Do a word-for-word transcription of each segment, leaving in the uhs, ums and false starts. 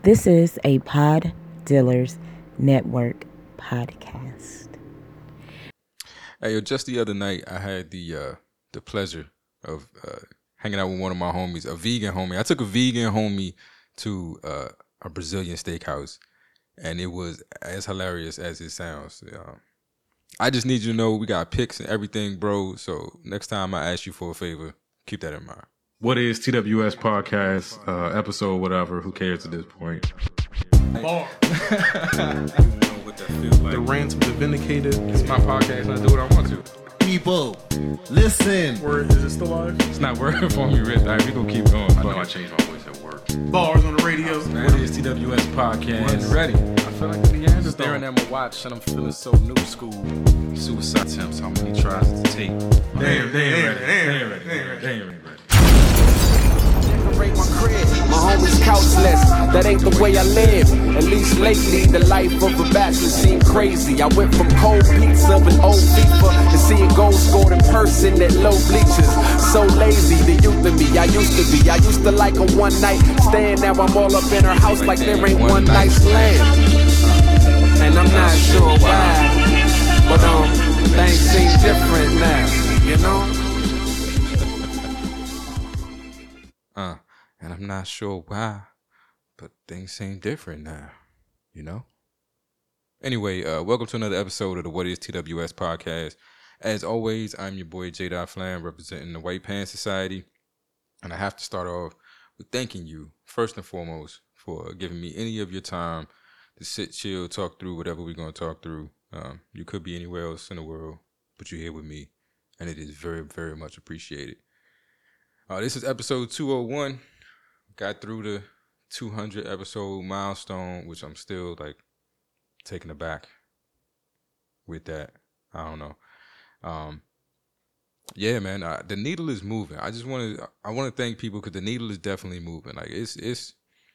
This is a Pod Dealers Network podcast. Hey, yo, just the other night, I had the uh, the pleasure of uh, hanging out with one of my homies, a vegan homie. I took a vegan homie to uh, a Brazilian steakhouse, and it was as hilarious as it sounds. Um, I just need you to know we got pics and everything, bro. So next time I ask you for a favor, keep that in mind. What is T W S podcast, uh, episode, whatever? Who cares at this point? Bar. What that feels like. The rants of the vindicated. It's my podcast, and I do what I want to. People, listen. Word, is it still live? It's not working for me, Rich. All right, we gonna keep going. I know I changed my voice at work. Bars on the radio. What is T W S podcast? When ready. I feel like the end staring at my watch and I'm feeling so new school. Suicide attempts, how many tries to take? Damn, damn, They ain't ready. ready. They ain't ready. They ain't ready. ready. My homies couchless, that ain't the way I live. At least lately, the life of a bachelor seemed crazy. I went from cold pizza with old FIFA to seeing goals scored in person at low bleachers. So lazy, the youth of me, I used to be. I used to like a one night stand. Now I'm all up in her house like there ain't one nice land. And I'm not sure why, but um, things seem different now, you know? Uh, and I'm not sure why, but things seem different now, you know? Anyway, uh, welcome to another episode of the What is T W S podcast. As always, I'm your boy J. Flam, representing the White Pants Society. And I have to start off with thanking you, first and foremost, for giving me any of your time to sit, chill, talk through whatever we're going to talk through. Um, you could be anywhere else in the world, but you're here with me, and it is very, very much appreciated. Uh, this is episode two oh one. Got through the two hundred episode milestone, which I'm still like taken aback with that. I don't know. Um, yeah, man, uh, the needle is moving. I just want to I want to thank people because the needle is definitely moving. Like it's it's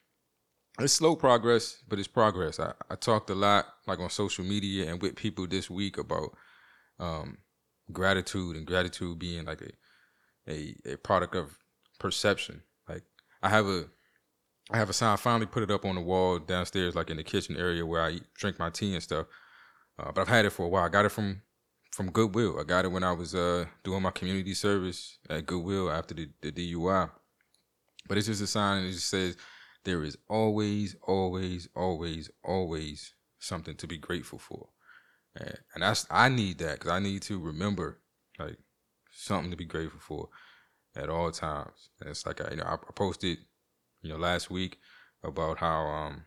it's slow progress, but it's progress. I, I talked a lot like on social media and with people this week about um, gratitude and gratitude being like a A, a product of perception. Like I have a I have a sign. I finally put it up on the wall downstairs, like in the kitchen area where I eat, drink my tea and stuff. Uh, but I've had it for a while. I got it from from Goodwill. I got it when I was uh, doing my community service at Goodwill after the, the D U I. But it's just a sign, and it just says there is always, always, always, always something to be grateful for. And, and that's I need that because I need to remember like. something to be grateful for at all times. And it's like I, you know, I posted, you know, last week about how um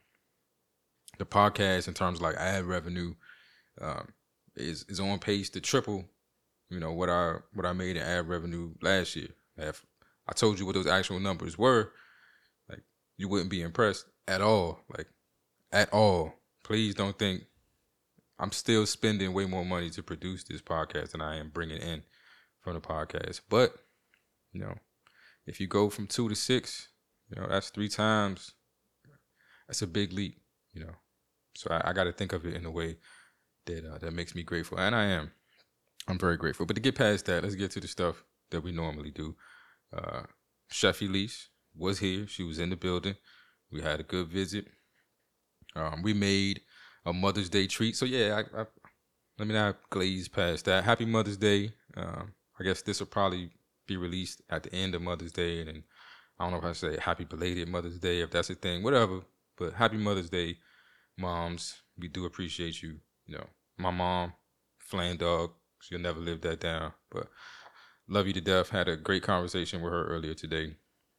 the podcast in terms of like ad revenue um is is on pace to triple, you know, what I what I made in ad revenue last year. If I told you what those actual numbers were, like you wouldn't be impressed at all, like at all. Please don't think I'm still spending way more money to produce this podcast than I am bringing in from the podcast. But, you know, if you go from two to six, you know, that's three times. That's a big leap, you know. So I, I got to think of it in a way that uh, that makes me grateful. And I am. I'm very grateful. But to get past that, let's get to the stuff that we normally do. Uh, Chef Elise was here. She was in the building. We had a good visit. Um, we made a Mother's Day treat. So, yeah, I, I, let me not glaze past that. Happy Mother's Day. Um, I guess this will probably be released at the end of Mother's Day, and then I don't know if I say happy belated Mother's Day, if that's a thing, whatever. But happy Mother's Day, moms. We do appreciate you. You know, my mom, Flan Dog, she'll never live that down. But love you to death. Had a great conversation with her earlier today,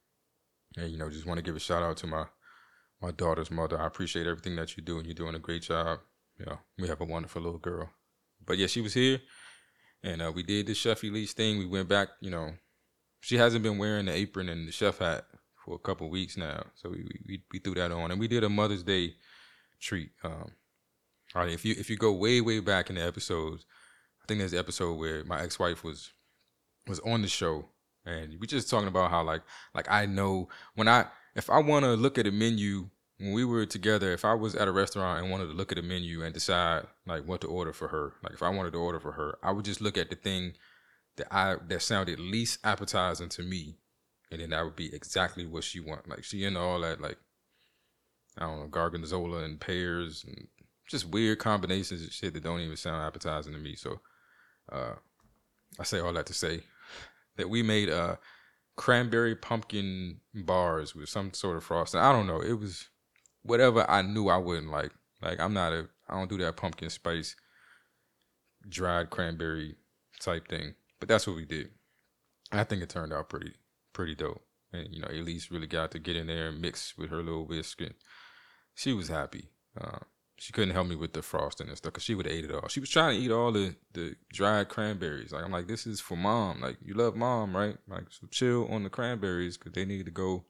and you know, just want to give a shout out to my my daughter's mother. I appreciate everything that you do, and you're doing a great job. You know, we have a wonderful little girl. But yeah, she was here. And uh, we did the Chef Elise thing. We went back, you know, she hasn't been wearing the apron and the chef hat for a couple weeks now. So we, we we threw that on. And we did a Mother's Day treat. Um, all right, if you if you go way, way back in the episodes, I think there's the episode where my ex-wife was was on the show. And we just talking about how, like, like I know when I, if I want to look at a menu, when we were together, if I was at a restaurant and wanted to look at a menu and decide like what to order for her, like if I wanted to order for her, I would just look at the thing that I that sounded least appetizing to me, and then that would be exactly what she want. Like she into all that like I don't know, gorgonzola and pears and just weird combinations of shit that don't even sound appetizing to me. So uh, I say all that to say that we made uh, cranberry pumpkin bars with some sort of frosting. I don't know. It was whatever I knew I wouldn't like. Like I'm not a, I don't do that pumpkin spice, dried cranberry type thing. But that's what we did. I think it turned out pretty, pretty dope. And, you know, Elise really got to get in there and mix with her little whisk. And she was happy. Uh, she couldn't help me with the frosting and stuff because she would have ate it all. She was trying to eat all the, the dried cranberries. Like, I'm like, this is for mom. Like, you love mom, right? Like, so chill on the cranberries because they need to go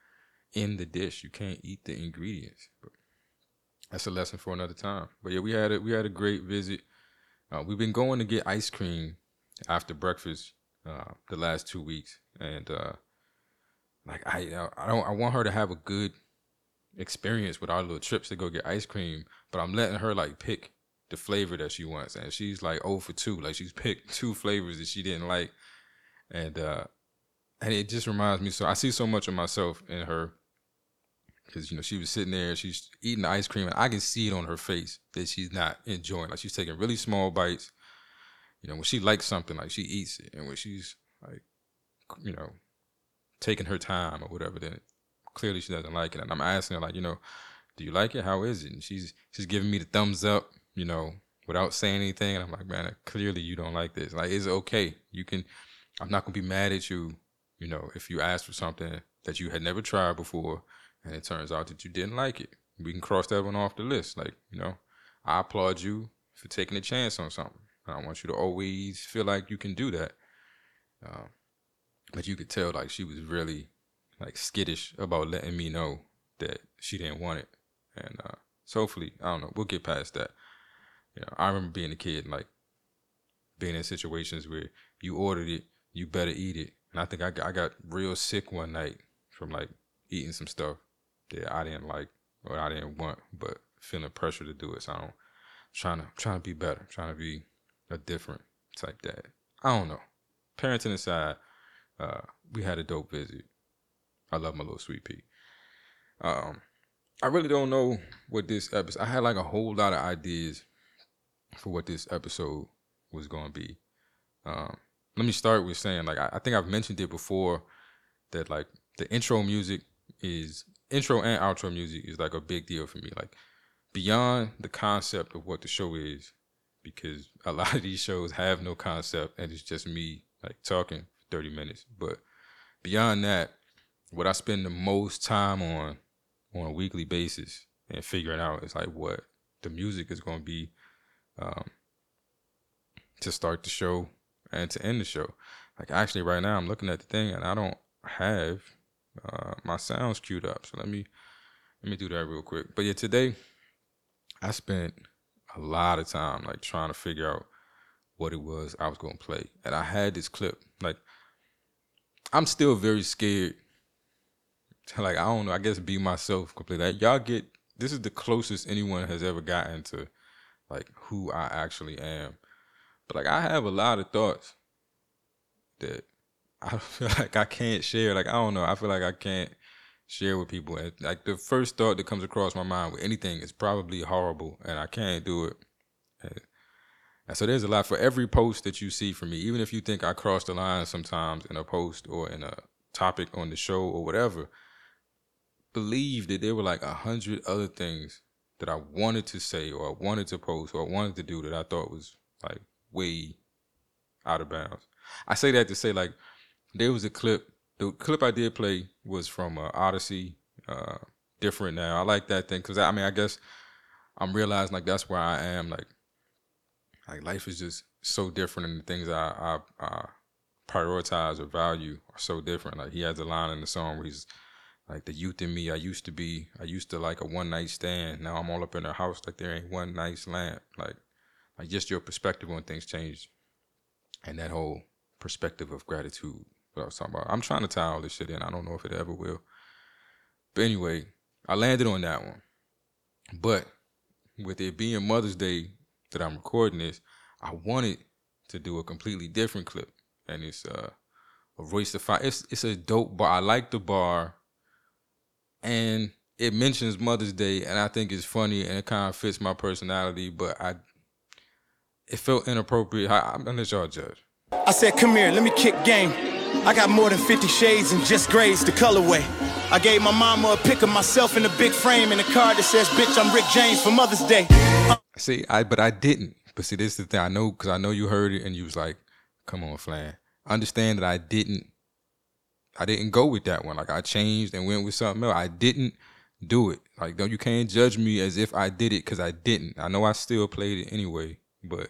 in the dish. You can't eat the ingredients. But that's a lesson for another time. But yeah, we had a, we had a great visit. Uh, we've been going to get ice cream after breakfast uh, the last two weeks. And, uh, like, I, I don't, I want her to have a good experience with our little trips to go get ice cream, but I'm letting her like pick the flavor that she wants, and she's like oh for two. Like she's picked two flavors that she didn't like, and uh, and it just reminds me. So I see so much of myself in her because you know she was sitting there, she's eating the ice cream, and I can see it on her face that she's not enjoying. Like she's taking really small bites. You know, when she likes something, like she eats it, and when she's like, you know, taking her time or whatever, then clearly she doesn't like it. And I'm asking her, like, you know, do you like it? How is it? And she's she's giving me the thumbs up, you know, without saying anything. And I'm like, man, clearly you don't like this. Like, it's okay. You can, I'm not going to be mad at you, you know, if you ask for something that you had never tried before and it turns out that you didn't like it. We can cross that one off the list. Like, you know, I applaud you for taking a chance on something. I don't want you to always feel like you can do that. Uh, but you could tell, like, she was really like skittish about letting me know that she didn't want it. And uh, so hopefully, I don't know, we'll get past that. You know, I remember being a kid, like being in situations where you ordered it, you better eat it. And I think I got, I got real sick one night from like eating some stuff that I didn't like or I didn't want, but feeling pressure to do it. So I don't, I'm trying to, trying to be better, trying to be a different type dad. I don't know. Parenting aside, uh, we had a dope visit. I love my little sweet pea. Um, I really don't know what this episode, I had like a whole lot of ideas for what this episode was going to be. Um, let me start with saying, like, I, I think I've mentioned it before that like the intro music is, intro and outro music is like a big deal for me. Like beyond the concept of what the show is, because a lot of these shows have no concept and it's just me like talking for thirty minutes. But beyond that, what I spend the most time on on a weekly basis and figuring out is like what the music is going to be um, to start the show and to end the show. Like actually right now I'm looking at the thing and I don't have uh, my sounds queued up. So let me let me do that real quick. But yeah, today I spent a lot of time like trying to figure out what it was I was going to play. And I had this clip. Like I'm still very scared to, like, I don't know, I guess be myself completely. Like, y'all get, this is the closest anyone has ever gotten to, like, who I actually am. But, like, I have a lot of thoughts that I feel like I can't share. Like, I don't know, I feel like I can't share with people. And, like, the first thought that comes across my mind with anything is probably horrible, and I can't do it. And, and so there's a lot for every post that you see from me, even if you think I cross the line sometimes in a post or in a topic on the show or whatever, believe that there were like a hundred other things that I wanted to say or I wanted to post or I wanted to do that I thought was like way out of bounds. I say that to say like there was a clip, the clip I did play was from uh, Odyssey, uh, Different Now. I like that thing because I mean, I guess I'm realizing like that's where I am. Like, like life is just so different and the things I, I, I prioritize or value are so different. Like he has a line in the song where he's like, the youth in me, I used to be, I used to like a one night stand. Now I'm all up in the house like there ain't one nice lamp. Like, like just your perspective on things changed. And that whole perspective of gratitude, what I was talking about. I'm trying to tie all this shit in. I don't know if it ever will. But anyway, I landed on that one. But with it being Mother's Day that I'm recording this, I wanted to do a completely different clip. And it's uh, a Royce the Five. It's, it's a dope bar. I like the bar. And it mentions Mother's Day, and I think it's funny and it kind of fits my personality, but I it felt inappropriate. I, I'm gonna let y'all judge. I said, come here, let me kick game. I got more than fifty shades and just grades the colorway. I gave my mama a pic of myself in a big frame and a card that says, bitch, I'm Rick James for Mother's Day. Uh- see, I but I didn't. But see, this is the thing. I know, because I know you heard it and you was like, come on, Flan. Understand that I didn't, I didn't go with that one. Like, I changed and went with something else. I didn't do it. Like, don't, you can't judge me as if I did it because I didn't. I know I still played it anyway, but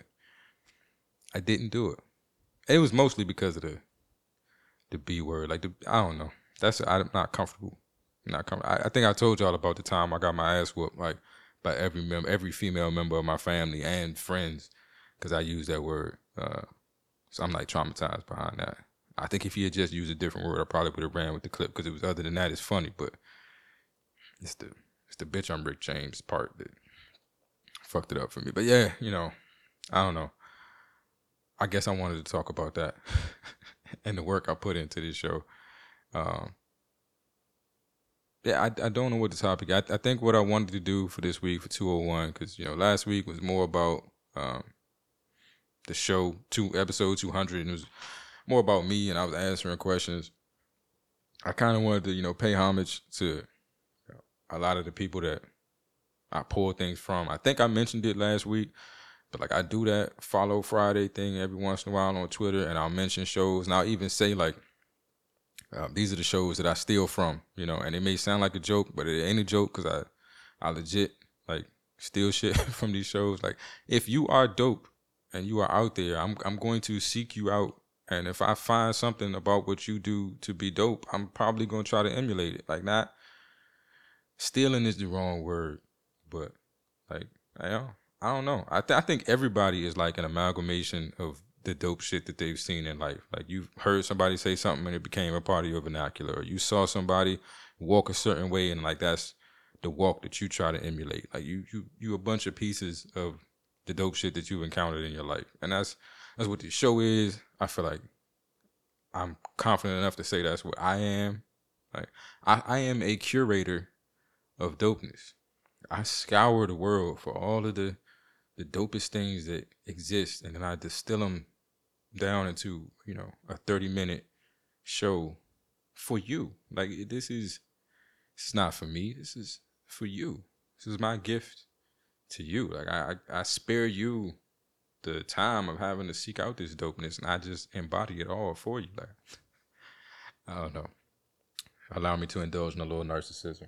I didn't do it. It was mostly because of the the B word. Like, the, I don't know. That's, I'm not comfortable. I'm not comfortable. I, I think I told y'all about the time I got my ass whooped, like, by every member, every female member of my family and friends, because I used that word. Uh, so I'm like traumatized behind that. I think if he had just used a different word, I probably would have ran with the clip, because it was, other than that, it's funny, but it's the it's the bitch I'm Rick James part that fucked it up for me. But yeah, you know, I don't know. I guess I wanted to talk about that and the work I put into this show. Um, yeah, I, I don't know what the topic. I, I think what I wanted to do for this week for two oh one, because you know last week was more about um, the show, two episode two hundred, and it was more about me, and I was answering questions. I kind of wanted to, you know, pay homage to you know, a lot of the people that I pulled things from. I think I mentioned it last week, but like I do that Follow Friday thing every once in a while on Twitter, and I'll mention shows, and I'll even say like, uh, these are the shows that I steal from, you know, and it may sound like a joke, but it ain't a joke, because I, I legit like steal shit from these shows. Like, if you are dope and you are out there, I'm I'm going to seek you out. And if I find something about what you do to be dope, I'm probably going to try to emulate it. Like, not stealing is the wrong word, but like, I don't, I don't know. I, th- I think everybody is like an amalgamation of the dope shit that they've seen in life. Like, you've heard somebody say something and it became a part of your vernacular, or you saw somebody walk a certain way and like that's the walk that you try to emulate. Like, you you you a bunch of pieces of the dope shit that you've encountered in your life. And that's that's what this show is. I feel like I'm confident enough to say that's what I am. Like, I, I am a curator of dopeness. I scour the world for all of the the dopest things that exist, and then I distill them down into, you know, a thirty minute show for you. Like, this is, it's not for me. This is for you. This is my gift to you. Like, I, I, I spare you the time of having to seek out this dopeness, and I just embody it all for you. Like, I don't know. Allow me to indulge in a little narcissism.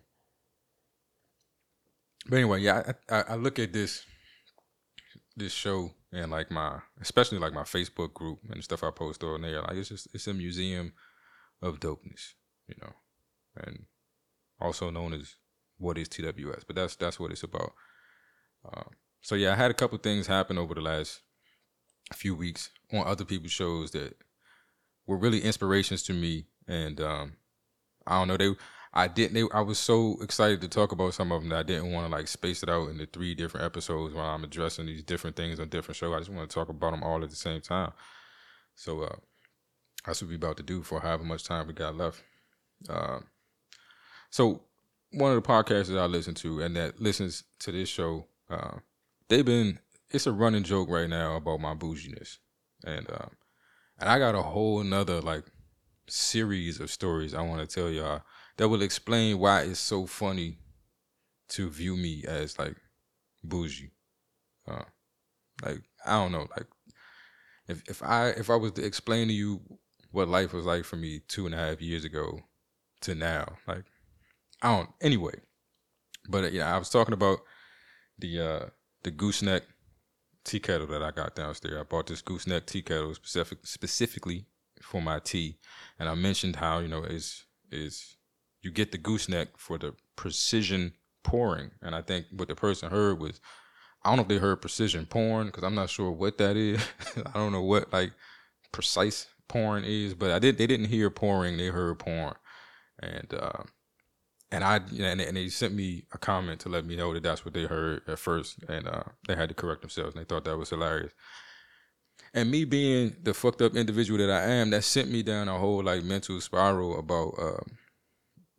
But anyway, yeah, I, I, I look at this this show and like my, especially like my Facebook group and the stuff I post on there. Like, it's just, it's a museum of dopeness, you know, and also known as What is T W S. But that's that's what it's about. Um, so yeah, I had a couple things happen over the last few weeks on other people's shows that were really inspirations to me, and um, I don't know, they I didn't they, I was so excited to talk about some of them that I didn't want to like space it out into three different episodes while I'm addressing these different things on different shows. I just want to talk about them all at the same time. So uh, that's what we're about to do for however much time we got left. Uh, so one of the podcasts that I listen to and that listens to this show, uh, they've been, it's a running joke right now about my bouginess. And um, and I got a whole nother like series of stories I want to tell y'all that will explain why it's so funny to view me as like bougie. Uh, like, I don't know, like if if I if I was to explain to you what life was like for me two and a half years ago to now, like, I don't, anyway. But uh, yeah, I was talking about the uh, the gooseneck tea kettle that I got downstairs. I bought this gooseneck tea kettle specific, specifically for my tea, and I mentioned how, you know, is is you get the gooseneck for the precision pouring, and I think what the person heard was, I don't know if they heard precision pouring, because I'm not sure what that is. I don't know what like precise pouring is, but I did. They didn't hear pouring; they heard pouring, and uh, and I and, and they sent me a comment to let me know that that's what they heard at first, and uh, they had to correct themselves, and they thought that was hilarious. And me being the fucked up individual that I am, that sent me down a whole like mental spiral about uh,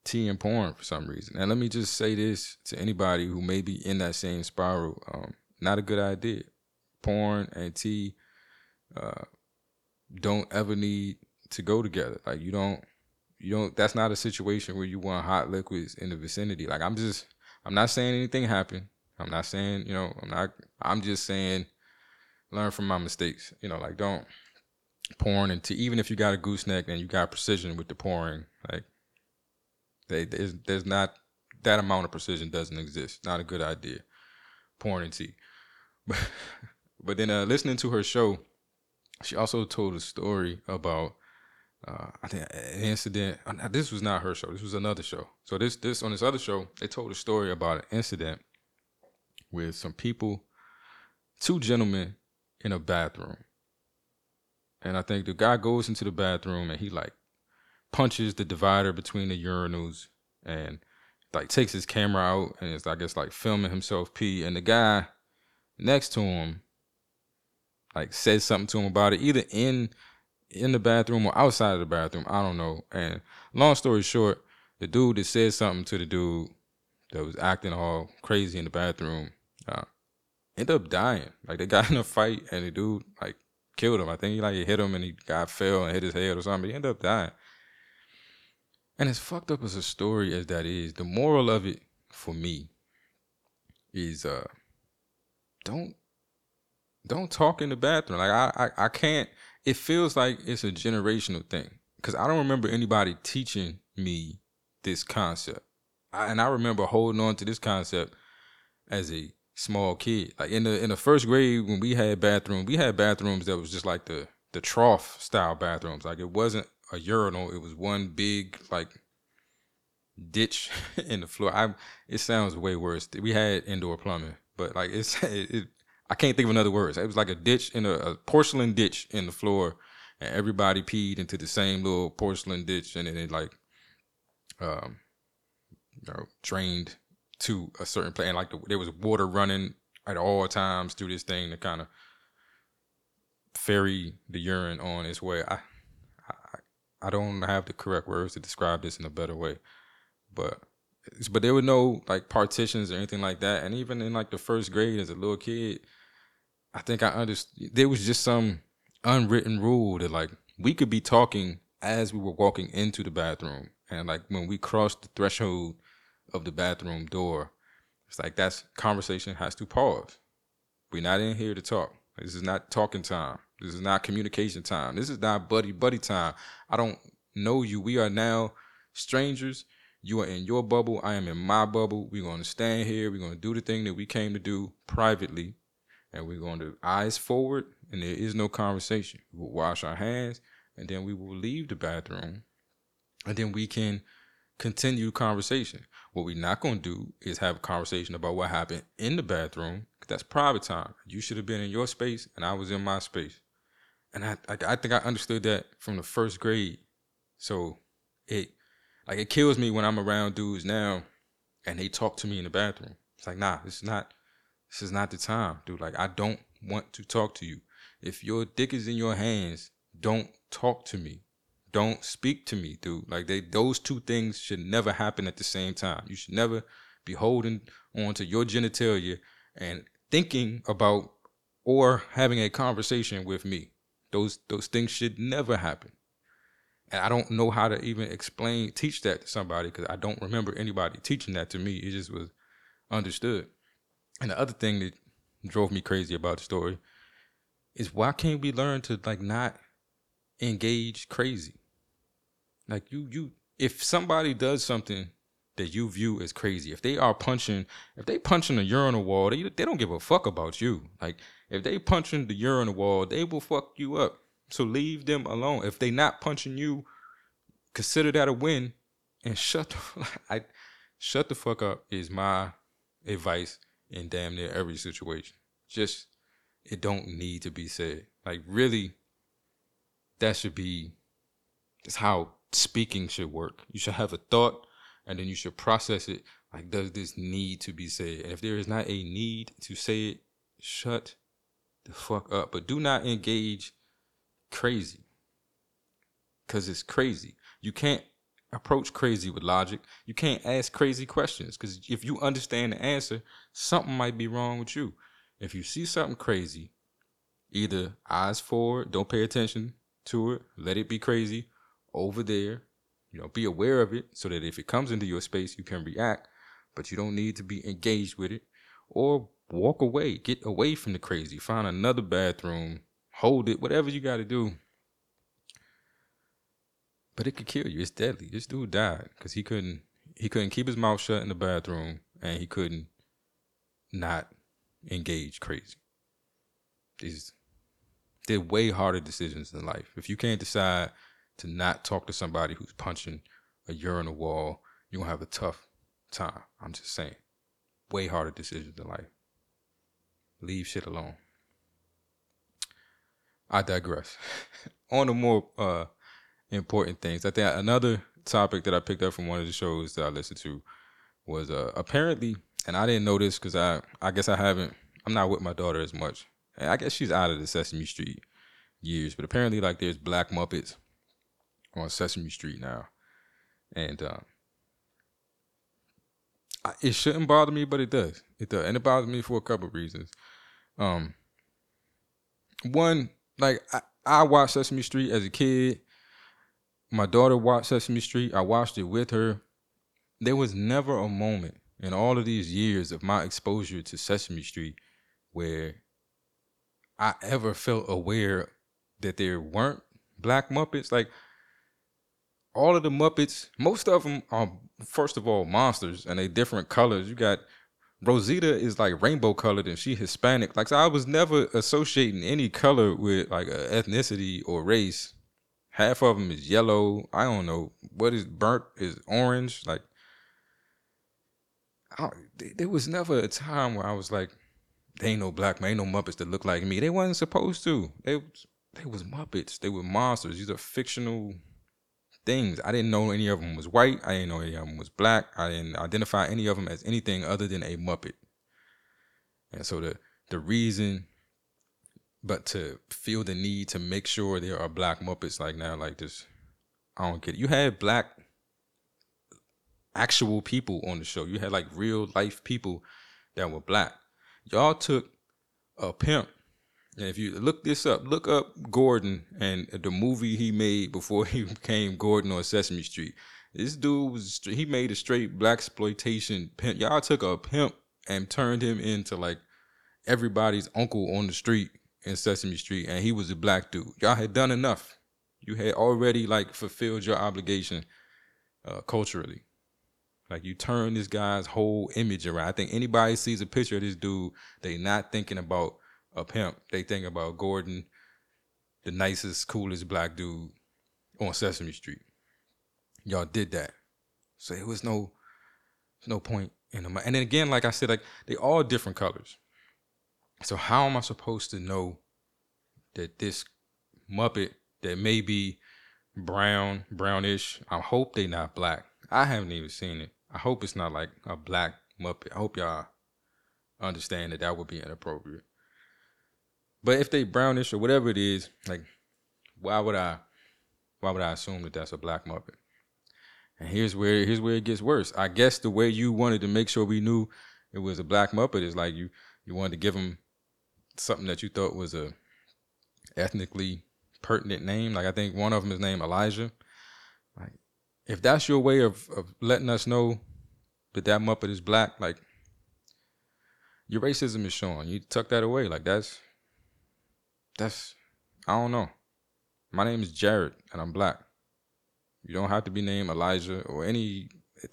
tea and porn for some reason. And let me just say this to anybody who may be in that same spiral. Um, not a good idea. Porn and tea uh, don't ever need to go together. Like you don't, you don't, that's not a situation where you want hot liquids in the vicinity. Like I'm just, I'm not saying anything happened. I'm not saying, you know, I'm not, I'm just saying learn from my mistakes. You know, like don't porn and tea, even if you got a gooseneck and you got precision with the pouring, like they, there's, there's not, that amount of precision doesn't exist. Not a good idea. Porn and tea. But, but then uh, listening to her show, she also told a story about, uh, I think an incident. Uh, this was not her show. This was another show. So this, this on this other show, they told a story about an incident with some people, two gentlemen in a bathroom. And I think the guy goes into the bathroom and he like punches the divider between the urinals and like takes his camera out and is I guess like filming himself pee. And the guy next to him like says something to him about it, either in in the bathroom or outside of the bathroom. I don't know. And long story short, the dude that said something to the dude that was acting all crazy in the bathroom uh, ended up dying. Like they got in a fight and the dude like killed him. I think he like hit him and he got fell and hit his head or something. He ended up dying. And as fucked up as a story as that is, the moral of it for me is uh don't don't talk in the bathroom. Like I I, I can't. It feels like it's a generational thing because I don't remember anybody teaching me this concept. I, and I remember holding on to this concept as a small kid. Like in the in the first grade when we had bathrooms, we had bathrooms that was just like the the trough style bathrooms. Like it wasn't a urinal. It was one big like ditch in the floor. I it sounds way worse. We had indoor plumbing, but like it's it, it I can't think of another words. It was like a ditch in a, a porcelain ditch in the floor, and everybody peed into the same little porcelain ditch, and then it like um you know drained to a certain place. And like the, there was water running at all times through this thing to kind of ferry the urine on its way. I, I I don't have the correct words to describe this in a better way, but but there were no like partitions or anything like that. And even in like the first grade as a little kid, I think I understood there was just some unwritten rule that like we could be talking as we were walking into the bathroom, and like when we crossed the threshold of the bathroom door, it's like that's conversation has to pause. We're not in here to talk. This is not talking time. This is not communication time. This is not buddy buddy time. I don't know you. We are now strangers. You are in your bubble. I am in my bubble. We're going to stand here. We're going to do the thing that we came to do privately. And we're going to eyes forward. And there is no conversation. We will wash our hands. And then we will leave the bathroom. And then we can continue conversation. What we're not going to do is have a conversation about what happened in the bathroom. That's private time. You should have been in your space. And I was in my space. And I, I, I think I understood that from the first grade. So it... Like, it kills me when I'm around dudes now and they talk to me in the bathroom. It's like, nah, this is not, this is not the time, dude. Like, I don't want to talk to you. If your dick is in your hands, don't talk to me. Don't speak to me, dude. Like, they, those two things should never happen at the same time. You should never be holding on to your genitalia and thinking about or having a conversation with me. Those, those things should never happen. And I don't know how to even explain, teach that to somebody because I don't remember anybody teaching that to me. It just was understood. And the other thing that drove me crazy about the story is why can't we learn to like not engage crazy? Like you, you, if somebody does something that you view as crazy, if they are punching, if they punching a urinal wall, they they don't give a fuck about you. Like if they punching the urinal wall, they will fuck you up. So leave them alone. If they not punching you, consider that a win and shut the, I, shut the fuck up is my advice in damn near every situation. Just, it don't need to be said. Like really, that should be, that's how speaking should work. You should have a thought and then you should process it. Like, does this need to be said? And if there is not a need to say it, shut the fuck up. But do not engage crazy, because it's crazy. You can't approach crazy with logic. You can't ask crazy questions because if you understand the answer, something might be wrong with you. If you see something crazy, either eyes forward, don't pay attention to it, let it be crazy over there. You know, be aware of it so that if it comes into your space, you can react, but you don't need to be engaged with it. Or walk away, get away from the crazy, find another bathroom, hold it, whatever you got to do. But it could kill you. It's deadly. This dude died because he couldn't he couldn't keep his mouth shut in the bathroom, and he couldn't not engage crazy. These they're way harder decisions in life. If you can't decide to not talk to somebody who's punching a urinal wall, you're gonna have a tough time. I'm just saying. Way harder decisions in life. Leave shit alone. I digress. On to more uh important things. I think another topic that I picked up from one of the shows that I listened to was uh, apparently, and I didn't know this because I, I guess I haven't, I'm not with my daughter as much. And I guess she's out of the Sesame Street years, but apparently like there's Black Muppets on Sesame Street now. And uh, I, it shouldn't bother me, but it does. It does. And it bothers me for a couple of reasons. Um, one, like I, I watched Sesame Street as a kid. My daughter watched Sesame Street. I watched it with her. There was never a moment in all of these years of my exposure to Sesame Street where I ever felt aware that there weren't Black Muppets. Like, all of the Muppets, most of them are, first of all, monsters, and they different colors. You got Rosita is like rainbow colored, and she Hispanic. Like, so I was never associating any color with like a ethnicity or race. Half of them is yellow. I don't know what is burnt is orange. Like, I, there was never a time where I was like, "There ain't no black man, ain't no Muppets that look like me." They wasn't supposed to. They they was Muppets. They were monsters. These are fictional things. I didn't know any of them was white. I didn't know any of them was black. I didn't identify any of them as anything other than a Muppet. And so the the reason. But to feel the need to make sure there are Black Muppets like now, like this, I don't get it. You had black actual people on the show. You had like real life people that were black. Y'all took a pimp. And if you look this up, look up Gordon and the movie he made before he became Gordon on Sesame Street. This dude was, he made a straight blaxploitation pimp. Y'all took a pimp and turned him into like everybody's uncle on the street in Sesame Street, and he was a black dude. Y'all had done enough. You had already like fulfilled your obligation uh, culturally. Like, you turn this guy's whole image around. I think anybody sees a picture of this dude, they not thinking about a pimp. They think about Gordon, the nicest, coolest black dude on Sesame Street. Y'all did that. So it was no, no point in them. And then again, like I said, like they all different colors. So how am I supposed to know that this Muppet that may be brown, brownish, I hope they not black. I haven't even seen it. I hope it's not like a black Muppet. I hope y'all understand that that would be inappropriate. But if they brownish or whatever it is, like, why would I, why would I assume that that's a black Muppet? And here's where, here's where it gets worse. I guess the way you wanted to make sure we knew it was a black Muppet is like you, you wanted to give them something that you thought was a ethnically pertinent name. Like, I think one of them is named Elijah. Like, if that's your way of, of letting us know that that Muppet is black, like, your racism is showing. You tuck that away. Like, that's, that's, I don't know. My name is Jared, and I'm black. You don't have to be named Elijah or any,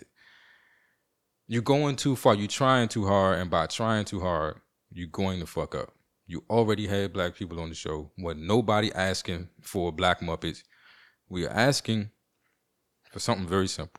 you're going too far. You're trying too hard, and by trying too hard, you're going to fuck up. You already had black people on the show. Wasn't nobody asking for black Muppets. We are asking for something very simple.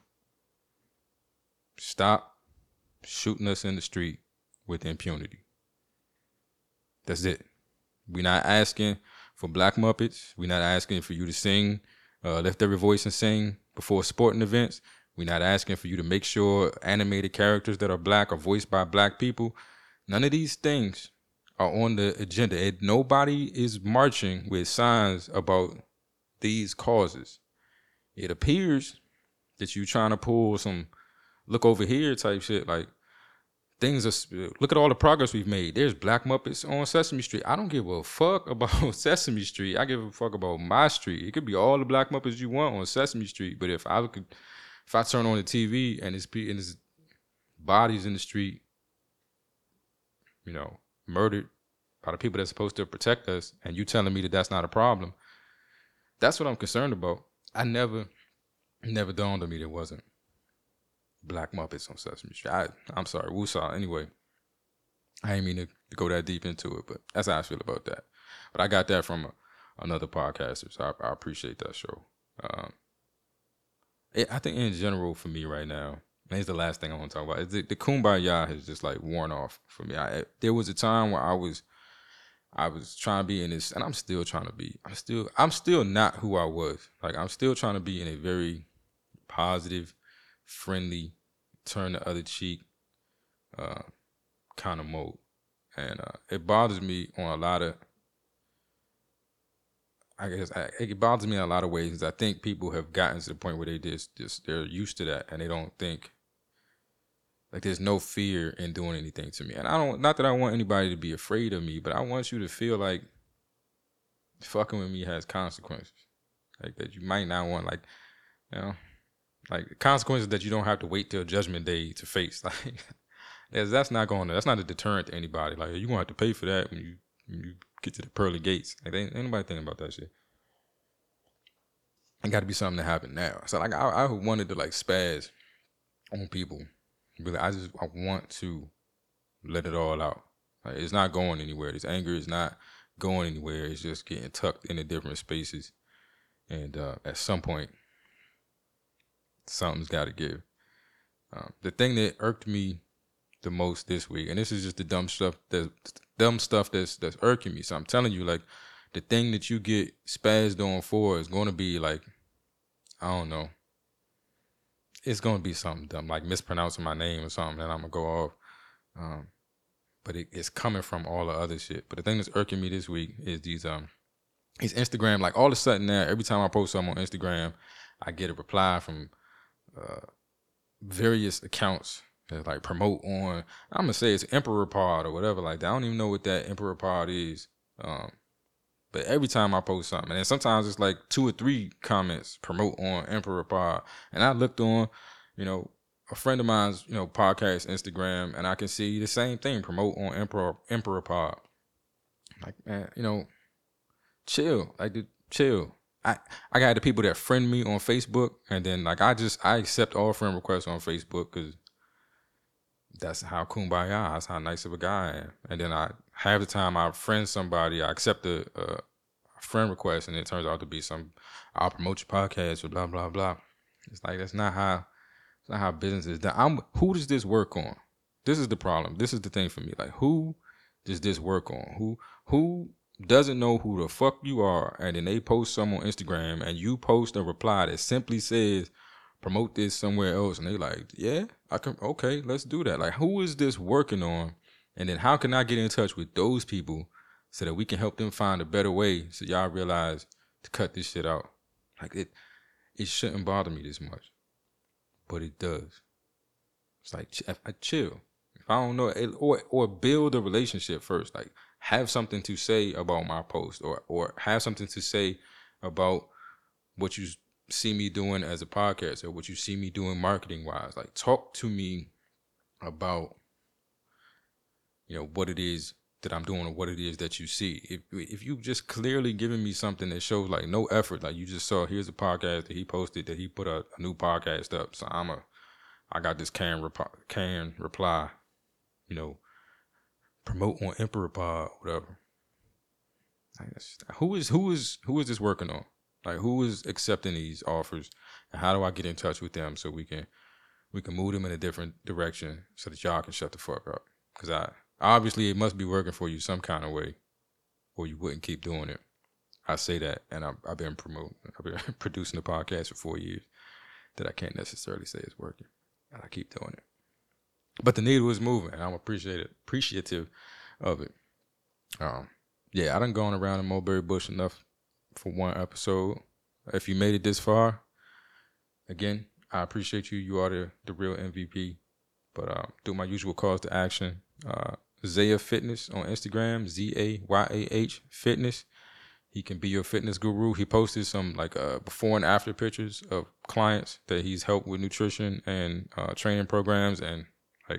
Stop shooting us in the street with impunity. That's it. We're not asking for black Muppets. We're not asking for you to sing, uh, lift every voice and sing before sporting events. We're not asking for you to make sure animated characters that are black are voiced by black people. None of these things are on the agenda. And nobody is marching with signs about these causes. It appears that you trying to pull some look over here type shit. Like things are. Look at all the progress we've made. There's Black Muppets on Sesame Street. I don't give a fuck about Sesame Street. I give a fuck about my street. It could be all the Black Muppets you want on Sesame Street, but if I could, if I turn on the T V and it's and it's bodies in the street, you know, murdered by the people that's supposed to protect us, and you telling me that that's not a problem, that's what I'm concerned about. I never, never dawned on me there wasn't Black Muppets on Sesame Street. I, I'm sorry, woosah. Anyway, I ain't mean to, to go that deep into it, but that's how I feel about that. But I got that from a, another podcaster, so I, I appreciate that show. Um, it, I think in general for me right now, and it's the last thing I want to talk about, is the, the kumbaya has just like worn off for me. I, there was a time where I was, I was trying to be in this, and I'm still trying to be. I'm still, I'm still not who I was. Like I'm still trying to be in a very positive, friendly, turn the other cheek uh, kind of mode. And uh, it bothers me on a lot of, I guess, I, it bothers me in a lot of ways because I think people have gotten to the point where they just, just, they're used to that and they don't think, like there's no fear in doing anything to me. And I don't, not that I want anybody to be afraid of me, but I want you to feel like fucking with me has consequences. Like that you might not want, like, you know, like consequences that you don't have to wait till Judgment Day to face. Like that's, that's not going to, that's not a deterrent to anybody. Like you're going to have to pay for that when you, when you get to the pearly gates. Like ain't anybody thinking about that shit. It got to be something that happened now. So like I, I wanted to like spaz on people. Really, I just I want to let it all out. Like, it's not going anywhere. This anger is not going anywhere. It's just getting tucked into different spaces. And uh, at some point, something's got to give. Um, the thing that irked me the most this week, and this is just the dumb stuff that dumb stuff that's that's irking me. So I'm telling you, like the thing that you get spazzed on for is going to be like, I don't know. It's going to be something dumb, like mispronouncing my name or something, and I'm going to go off. Um, but it, it's coming from all the other shit. But the thing that's irking me this week is these, um, is Instagram. Like all of a sudden now, every time I post something on Instagram, I get a reply from uh, various accounts that like promote on, I'm going to say it's Emperor Pod or whatever like that. I don't even know what that Emperor Pod is. Um, But every time I post something, and sometimes it's like two or three comments promote on Emperor Pod. And I looked on, you know, a friend of mine's, you know, podcast Instagram, and I can see the same thing, promote on Emperor Emperor Pod. Like, man, you know, chill. Like, dude, chill. I, I got the people that friend me on Facebook, and then like I just I accept all friend requests on Facebook because that's how kumbaya, that's how nice of a guy I am. And then I half the time I friend somebody, I accept a, a friend request, and it turns out to be some, I'll promote your podcast or blah blah blah. It's like that's not how it's not how business is done. I'm who does this work on? This is the problem. This is the thing for me. Like who does this work on? Who who doesn't know who the fuck you are, and then they post some on Instagram, and you post a reply that simply says promote this somewhere else, and they like, yeah, I can, okay, let's do that. Like, who is this working on? And then how can I get in touch with those people so that we can help them find a better way so y'all realize to cut this shit out? Like, it it shouldn't bother me this much, but it does. It's like, I chill. If I don't know, or or build a relationship first. Like, have something to say about my post, or or have something to say about what you see me doing as a podcast, or what you see me doing marketing wise. Like, talk to me about, you know, what it is that I'm doing, or what it is that you see. If if you just clearly giving me something that shows like no effort, like you just saw, here's a podcast that he posted, that he put a, a new podcast up. So I'm a, I got this can rep- can reply, you know, promote on Emperor Pod, whatever. I guess, who is who is who is this working on? Like, who is accepting these offers, and how do I get in touch with them so we can we can move them in a different direction so that y'all can shut the fuck up? Because I obviously it must be working for you some kind of way, or you wouldn't keep doing it. I say that, and I've, I've been promoting, I've been producing the podcast for four years. That I can't necessarily say it's working, and I keep doing it. But the needle is moving, and I'm appreciative appreciative of it. Um, yeah, I done gone around in Mulberry Bush enough for one episode. If you made it this far, again, I appreciate you. You are the, the real M V P. But uh, do my usual calls to action. Uh, Zaya Fitness on Instagram, Z A Y A H Fitness. He can be your fitness guru. He posted some like uh, before and after pictures of clients that he's helped with nutrition and uh, training programs. And like,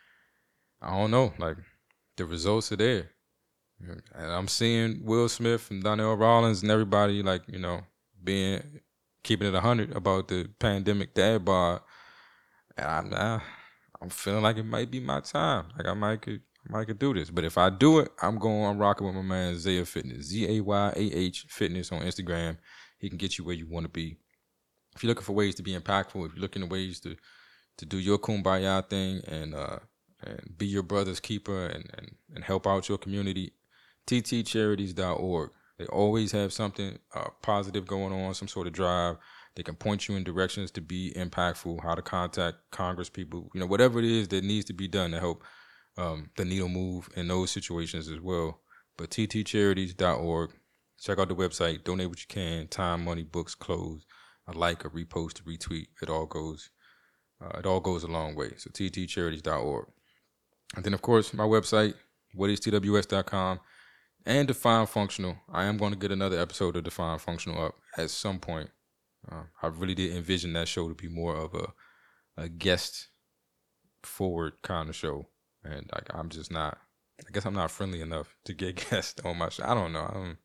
I don't know, like the results are there. And I'm seeing Will Smith and Donnell Rawlings and everybody like, you know, being, keeping it one hundred about the pandemic dad bod. And I'm, I, I'm feeling like it might be my time. Like I might could, I might could do this. But if I do it, I'm going, I'm rocking with my man Zaya Fitness. Z A Y A H Fitness on Instagram. He can get you where you want to be. If you're looking for ways to be impactful, if you're looking for ways to, to do your kumbaya thing and uh and be your brother's keeper and, and, and help out your community, T T charities dot org. They always have something uh, positive going on, some sort of drive. They can point you in directions to be impactful, how to contact Congress people, you know, whatever it is that needs to be done to help um, the needle move in those situations as well. But T T charities dot org. Check out the website. Donate what you can. Time, money, books, clothes, a like, a repost, a retweet. It all goes, uh, it all goes a long way. So T T charities dot org. And then, of course, my website, what is T W S dot com. And Define Functional. I am going to get another episode of Define Functional up at some point. Uh, I really did envision that show to be more of a a guest forward kind of show, and like I'm just not. I guess I'm not friendly enough to get guests on my show. I don't know. I'm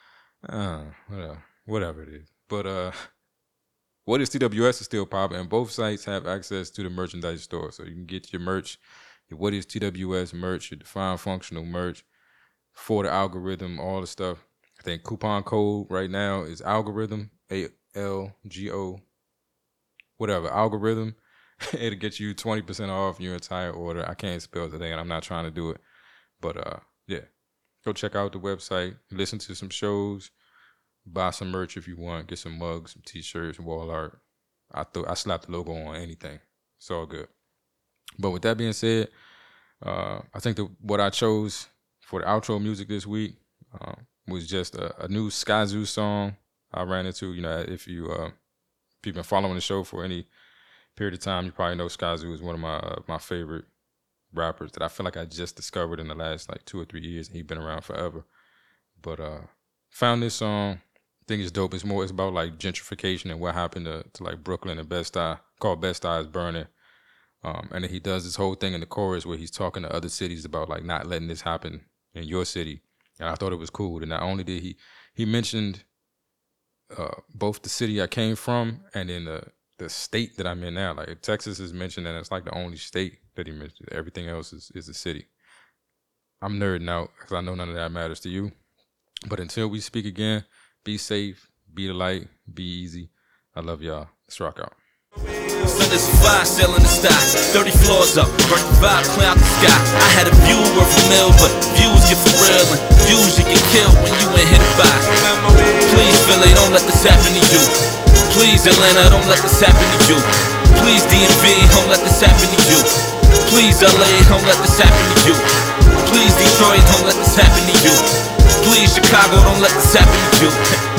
uh, whatever, whatever it is. But uh, What is T W S is still popping, and both sites have access to the merchandise store, so you can get your merch, your What is T W S merch, your Define Functional merch. For the algorithm, all the stuff. I think coupon code right now is algorithm, A L G O, whatever, algorithm. It'll get you twenty percent off your entire order. I can't spell today, and I'm not trying to do it. But, uh, yeah, go check out the website, listen to some shows, buy some merch if you want, get some mugs, some T-shirts, wall art. I, th- I slapped the logo on anything. It's all good. But with that being said, uh, I think that what I chose for the outro music this week uh, was just a, a new Skyzoo song I ran into. You know, if you uh, if you've been following the show for any period of time, you probably know Skyzoo is one of my uh, my favorite rappers that I feel like I just discovered in the last like two or three years. And he's been around forever. But uh, found this song. I think it's dope. It's more it's about like gentrification and what happened to, to like Brooklyn and Bed-Stuy, called Bed-Stuy is Burning. Um, and then he does this whole thing in the chorus where he's talking to other cities about like not letting this happen in your city. And I thought it was cool. And not only did he, he mentioned uh, both the city I came from and then the, the state that I'm in now. Like Texas is mentioned, and it's like the only state that he mentioned. Everything else is, is a city. I'm nerding out because I know none of that matters to you. But until we speak again, be safe, be the light, be easy. I love y'all. Let's rock out. Sun is fire, still in the sky. thirty floors up, burnt the vibe, clear out the sky. I had a view worth a mill, but views get for real, and views you get killed when you ain't hit by. Please, Philly, don't let this happen to you. Please, Atlanta, don't let this happen to you. Please, D M V, don't let this happen to you. Please, L A, don't let this happen to you. Please, Detroit, don't let this happen to you. Please, Chicago, don't let this happen to you.